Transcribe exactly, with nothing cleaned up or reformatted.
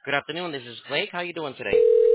Good afternoon. This is Blake. How you doing today?